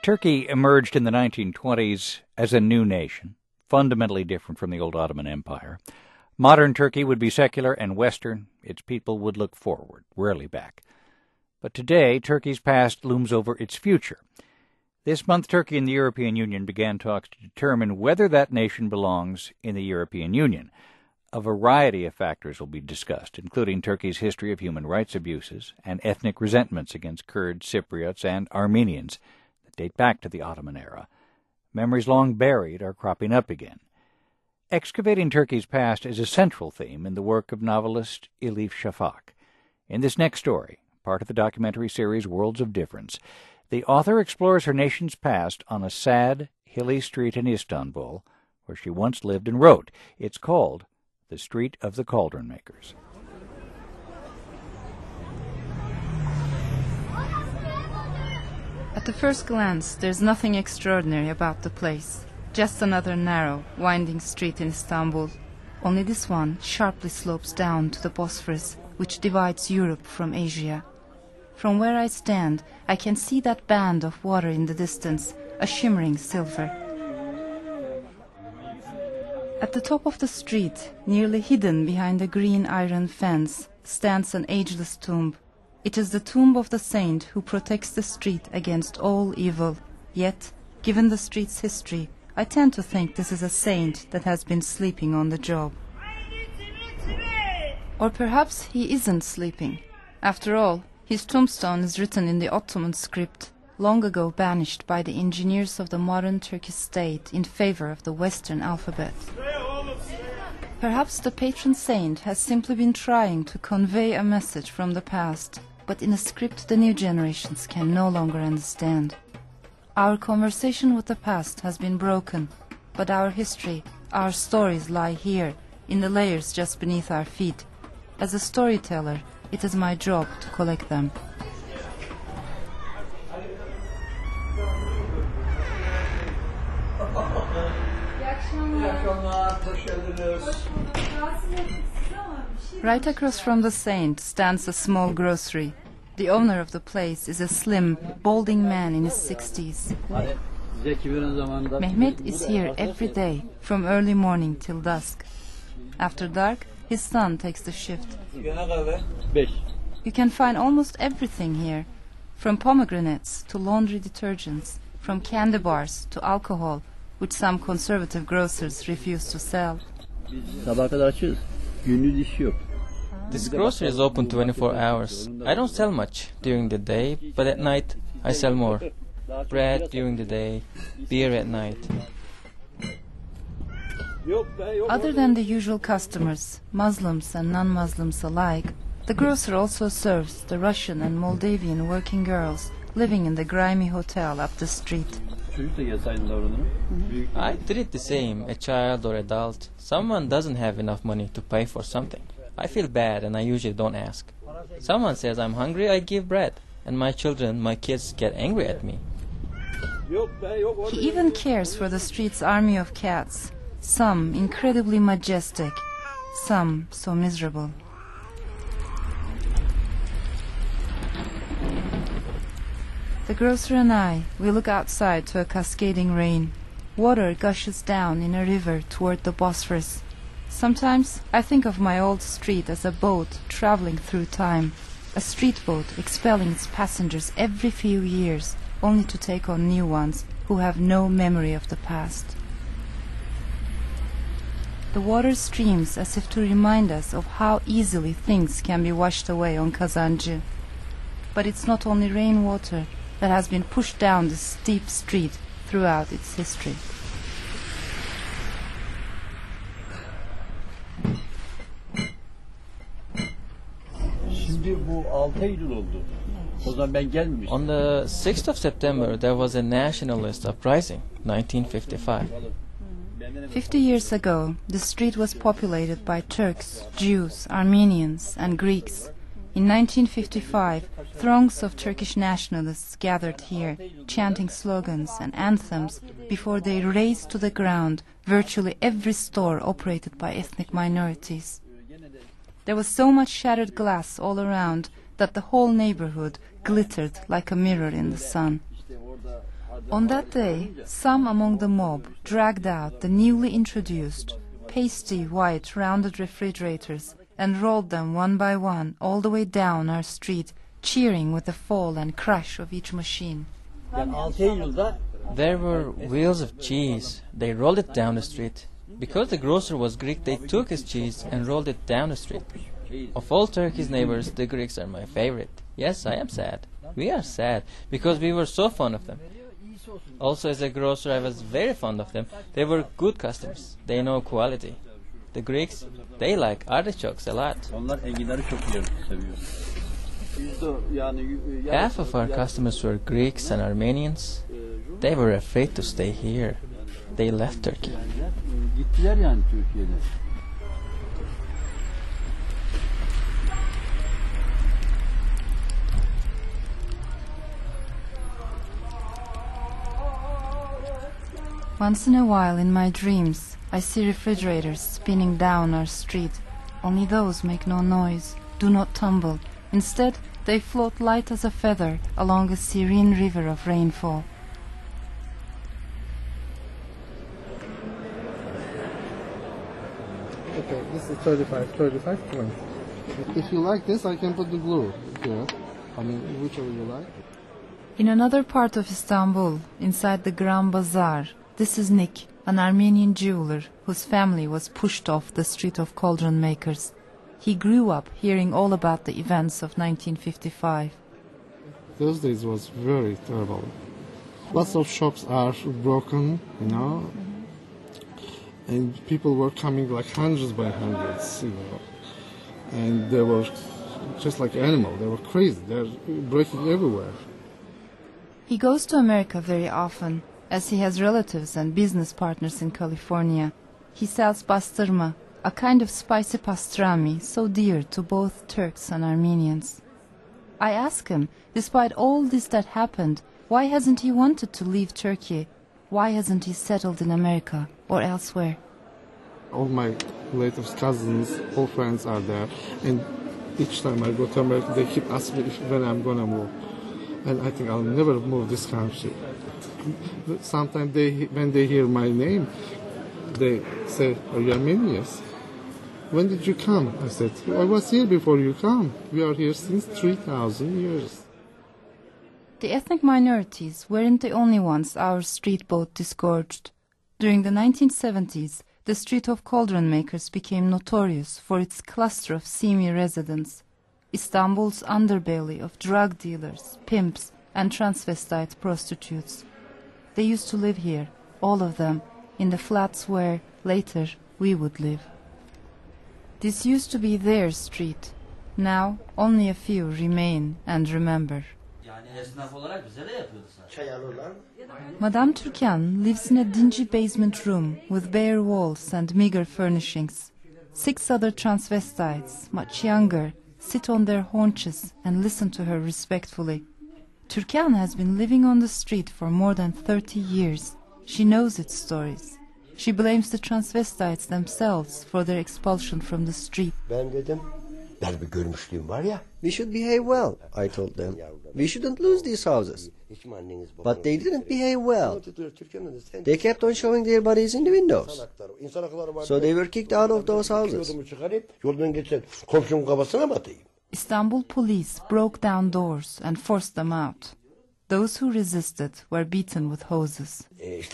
Turkey emerged in the 1920s as a new nation, fundamentally different from the old Ottoman Empire. Modern Turkey would be secular and Western. Its people would look forward, rarely back. But today, Turkey's past looms over its future. This month, Turkey and the European Union began talks to determine whether that nation belongs in the European Union. A variety of factors will be discussed, including Turkey's history of human rights abuses and ethnic resentments against Kurds, Cypriots, and Armenians that date back to the Ottoman era. Memories long buried are cropping up again. Excavating Turkey's past is a central theme in the work of novelist Elif Shafak. In this next story, part of the documentary series Worlds of Difference, the author explores her nation's past on a sad, hilly street in Istanbul where she once lived and wrote. It's called The Street of the Cauldron Makers. At the first glance, there's nothing extraordinary about the place. Just another narrow, winding street in Istanbul. Only this one sharply slopes down to the Bosphorus, which divides Europe from Asia. From where I stand, I can see that band of water in the distance, a shimmering silver. At the top of the street, nearly hidden behind a green iron fence, stands an ageless tomb. It is the tomb of the saint who protects the street against all evil. Yet, given the street's history, I tend to think this is a saint that has been sleeping on the job. Or perhaps he isn't sleeping. After all, his tombstone is written in the Ottoman script, long ago banished by the engineers of the modern Turkish state in favor of the Western alphabet. Perhaps the patron saint has simply been trying to convey a message from the past, but in a script the new generations can no longer understand. Our conversation with the past has been broken, but our history, our stories lie here, in the layers just beneath our feet. As a storyteller, it is my job to collect them. Right across from the saint stands a small grocery. The owner of the place is a slim, balding man in his 60s. Mehmet is here every day, from early morning till dusk. After dark, his son takes the shift. You can find almost everything here, from pomegranates to laundry detergents, from candy bars to alcohol, which some conservative grocers refuse to sell. This grocery is open 24 hours. I don't sell much during the day, but at night I sell more. Bread during the day, beer at night. Other than the usual customers, Muslims and non-Muslims alike, the grocer also serves the Russian and Moldavian working girls living in the grimy hotel up the street. I treat the same, a child or adult. Someone doesn't have enough money to pay for something. I feel bad and I usually don't ask. Someone says I'm hungry, I give bread. And my kids get angry at me. He even cares for the street's army of cats. Some incredibly majestic, some so miserable. The grocer and I, we look outside to a cascading rain. Water gushes down in a river toward the Bosphorus. Sometimes I think of my old street as a boat traveling through time, a street boat expelling its passengers every few years, only to take on new ones who have no memory of the past. The water streams as if to remind us of how easily things can be washed away on Kazancı. But it's not only rainwater that has been pushed down this steep street throughout its history. On the 6th of September, there was a nationalist uprising, 1955. 50 years ago, the street was populated by Turks, Jews, Armenians, and Greeks. In 1955, throngs of Turkish nationalists gathered here, chanting slogans and anthems before they razed to the ground virtually every store operated by ethnic minorities. There was so much shattered glass all around that the whole neighborhood glittered like a mirror in the sun. On that day, some among the mob dragged out the newly introduced, pasty white rounded refrigerators and rolled them one by one all the way down our street, cheering with the fall and crash of each machine. There were wheels of cheese. They rolled it down the street. Because the grocer was Greek, they took his cheese and rolled it down the street. Of all Turkey's neighbors, the Greeks are my favorite. Yes, I am sad. We are sad, because we were so fond of them. Also, as a grocer, I was very fond of them. They were good customers. They know quality. The Greeks, they like artichokes a lot. Half of our customers were Greeks and Armenians. They were afraid to stay here. They left Turkey. Once in a while in my dreams, I see refrigerators spinning down our street. Only those make no noise, do not tumble. Instead, they float light as a feather along a serene river of rainfall. Okay, this is 35 points. If you like this, I can put the glue here. I mean, whichever you like. In another part of Istanbul, inside the Grand Bazaar, this is Nick, an Armenian jeweler whose family was pushed off the street of cauldron makers. He grew up hearing all about the events of 1955. Those days was very terrible. Lots of shops are broken, you know, and people were coming like hundreds by hundreds, you know, and they were just like animals. They were crazy. They're breaking everywhere. He goes to America very often, as he has relatives and business partners in California. He sells bastırma, a kind of spicy pastrami so dear to both Turks and Armenians. I ask him, despite all this that happened, why hasn't he wanted to leave Turkey? Why hasn't he settled in America or elsewhere? All my relatives, cousins, all friends are there, and each time I go to America, they keep asking me when I'm gonna move. And I think I'll never move this country. Sometimes when they hear my name, they say, "Are you Armenian? When did you come?" I said, "I was here before you come. We are here since 3,000 years." The ethnic minorities weren't the only ones our street boat disgorged. During the 1970s, the street of cauldron makers became notorious for its cluster of seamy residents, Istanbul's underbelly of drug dealers, pimps, and transvestite prostitutes. They used to live here, all of them, in the flats where, later, we would live. This used to be their street. Now, only a few remain and remember. Madame Türkan lives in a dingy basement room with bare walls and meager furnishings. 6 other transvestites, much younger, sit on their haunches and listen to her respectfully. Türkan has been living on the street for more than 30 years. She knows its stories. She blames the transvestites themselves for their expulsion from the street. We should behave well, I told them. We shouldn't lose these houses. But they didn't behave well. They kept on showing their bodies in the windows. So they were kicked out of those houses. Istanbul police broke down doors and forced them out. Those who resisted were beaten with hoses.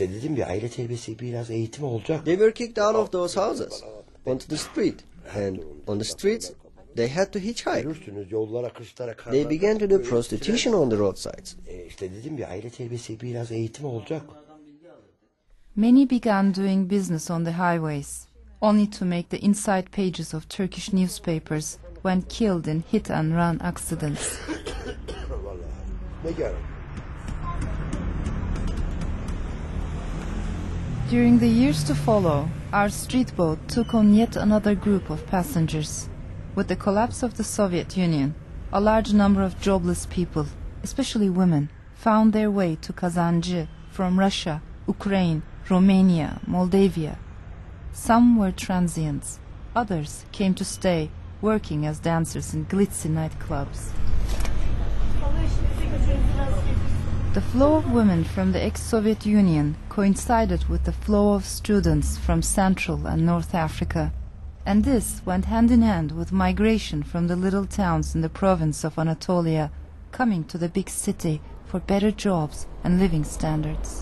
They were kicked out of those houses, onto the street. And on the streets, they had to hitchhike. They began to do prostitution on the roadsides. Many began doing business on the highways, only to make the inside pages of Turkish newspapers when killed in hit-and-run accidents. During the years to follow, our street boat took on yet another group of passengers. With the collapse of the Soviet Union, a large number of jobless people, especially women, found their way to Kazancı from Russia, Ukraine, Romania, Moldavia. Some were transients, others came to stay, working as dancers in glitzy nightclubs. The flow of women from the ex-Soviet Union coincided with the flow of students from Central and North Africa, and this went hand in hand with migration from the little towns in the province of Anatolia, coming to the big city for better jobs and living standards.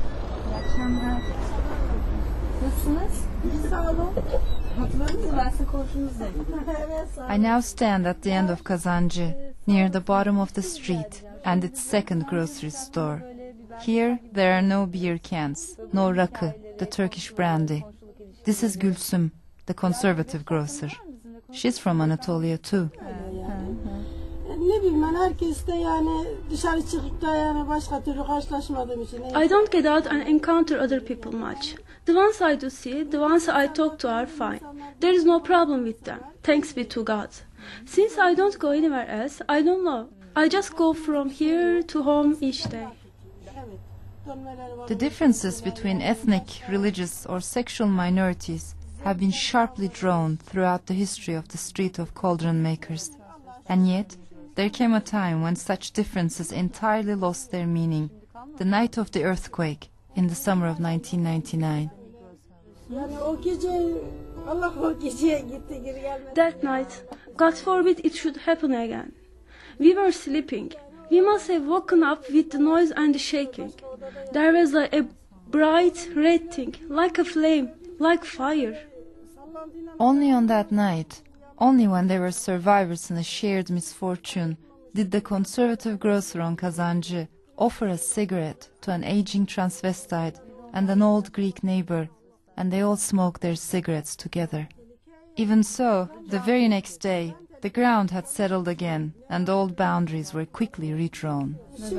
I now stand at the end of Kazancı, near the bottom of the street and its second grocery store. Here there are no beer cans, no rakı, the Turkish brandy. This is Gülsüm, the conservative grocer. She's from Anatolia too. I don't get out and encounter other people much. The ones I do see, the ones I talk to are fine. There is no problem with them, thanks be to God. Since I don't go anywhere else, I don't know. I just go from here to home each day. The differences between ethnic, religious or sexual minorities have been sharply drawn throughout the history of the street of cauldron makers. And yet, there came a time when such differences entirely lost their meaning, the night of the earthquake in the summer of 1999. That night, God forbid it should happen again. We were sleeping. We must have woken up with the noise and the shaking. There was a bright red thing, like a flame, like fire. Only on that night, only when there were survivors in a shared misfortune, did the conservative grocer on Kazancı offer a cigarette to an aging transvestite and an old Greek neighbor, and they all smoked their cigarettes together. Even so, the very next day, the ground had settled again, and old boundaries were quickly redrawn.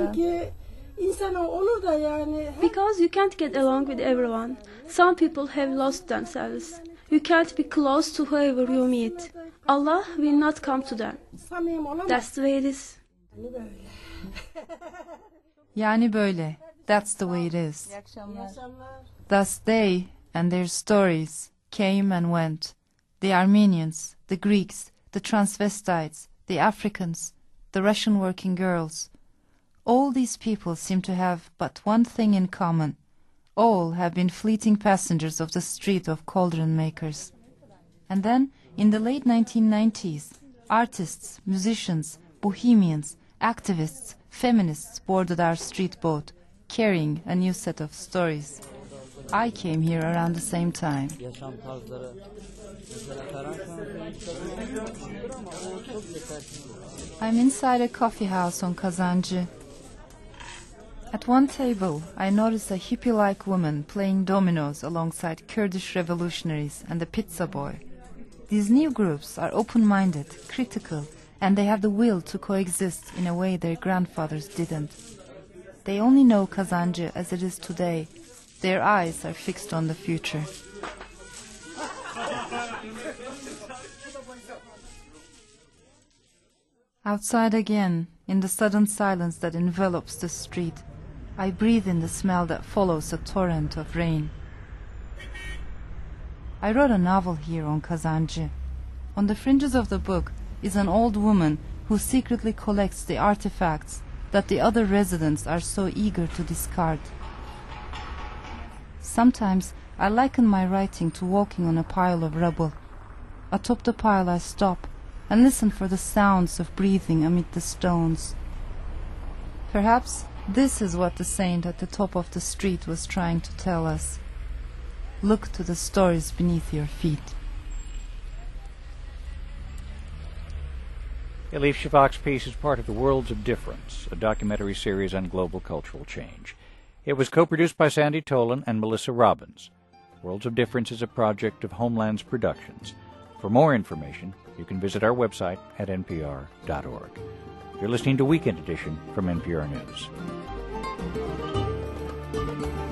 Because you can't get along with everyone. Some people have lost themselves. You can't be close to whoever you meet. Allah will not come to them. That's the way it is. Yani böyle. That's the way it is. Thus they and their stories came and went. The Armenians, the Greeks, the transvestites, the Africans, the Russian working girls. All these people seem to have but one thing in common. All have been fleeting passengers of the street of cauldron makers. And then, in the late 1990s, artists, musicians, bohemians, activists, feminists boarded our street boat, carrying a new set of stories. I came here around the same time. I'm inside a coffee house on Kazancı. At one table, I notice a hippie-like woman playing dominoes alongside Kurdish revolutionaries and a pizza boy. These new groups are open-minded, critical, and they have the will to coexist in a way their grandfathers didn't. They only know Kazancı as it is today. Their eyes are fixed on the future. Outside again, in the sudden silence that envelops the street, I breathe in the smell that follows a torrent of rain. I wrote a novel here on Kazancı. On the fringes of the book is an old woman who secretly collects the artifacts that the other residents are so eager to discard. Sometimes I liken my writing to walking on a pile of rubble. Atop the pile I stop and listen for the sounds of breathing amid the stones. Perhaps this is what the saint at the top of the street was trying to tell us. Look to the stories beneath your feet. Elif Shafak's piece is part of The Worlds of Difference, a documentary series on global cultural change. It was co-produced by Sandy Tolan and Melissa Robbins. Worlds of Difference is a project of Homelands Productions. For more information, you can visit our website at npr.org. You're listening to Weekend Edition from NPR News.